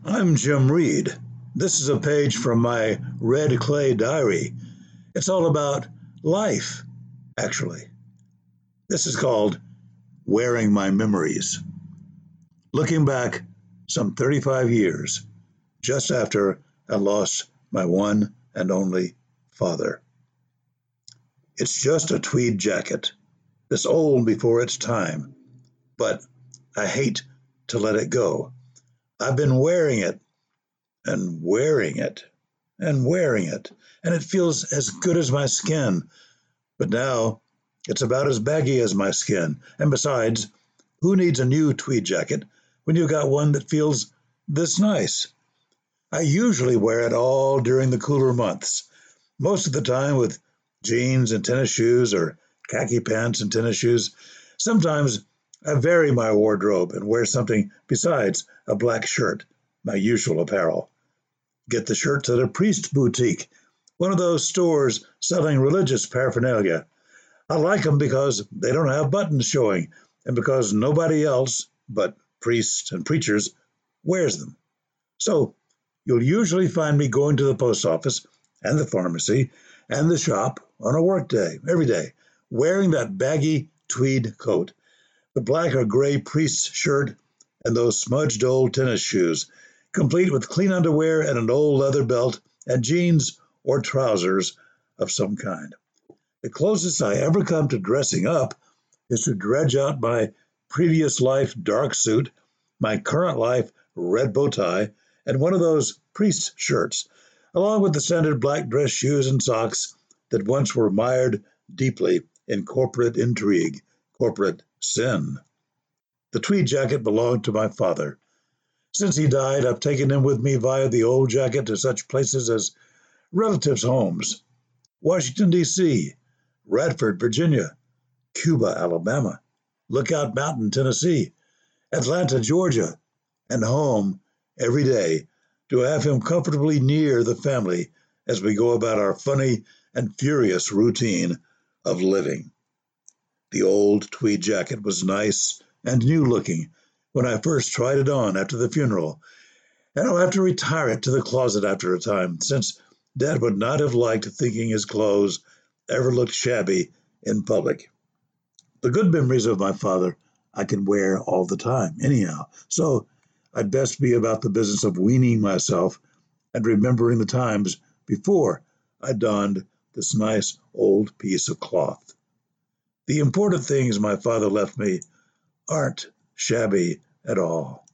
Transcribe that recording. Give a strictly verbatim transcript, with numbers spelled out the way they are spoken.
I'm Jim Reed. This is a page from my red clay diary. It's all about life, actually. This is called Wearing My Memories. Looking back some thirty-five years, just after I lost my one and only father. It's just a tweed jacket, this old before its time, but I hate to let it go. I've been wearing it and wearing it and wearing it, and it feels as good as my skin. But now it's about as baggy as my skin. And besides, who needs a new tweed jacket when you've got one that feels this nice? I usually wear it all during the cooler months, most of the time with jeans and tennis shoes or khaki pants and tennis shoes. Sometimes I vary my wardrobe and wear something besides a black shirt, my usual apparel. Get the shirts at a priest boutique, one of those stores selling religious paraphernalia. I like them because they don't have buttons showing and because nobody else but priests and preachers wears them. So you'll usually find me going to the post office and the pharmacy and the shop on a work day, every day, wearing that baggy tweed coat, the black or gray priest's shirt, and those smudged old tennis shoes, complete with clean underwear and an old leather belt and jeans or trousers of some kind. The closest I ever come to dressing up is to dredge out my previous life dark suit, my current life red bow tie, and one of those priest shirts, along with the standard black dress shoes and socks that once were mired deeply in corporate intrigue, corporate sin. The tweed jacket belonged to my father. Since he died, I've taken him with me via the old jacket to such places as relatives' homes, Washington, D C, Radford, Virginia, Cuba, Alabama, Lookout Mountain, Tennessee, Atlanta, Georgia, and home every day to have him comfortably near the family as we go about our funny and furious routine of living. The old tweed jacket was nice and new looking when I first tried it on after the funeral, and I'll have to retire it to the closet after a time, since Dad would not have liked thinking his clothes ever looked shabby in public. The good memories of my father I can wear all the time, anyhow, so I'd best be about the business of weaning myself and remembering the times before I donned this nice old piece of cloth. The important things my father left me aren't shabby at all.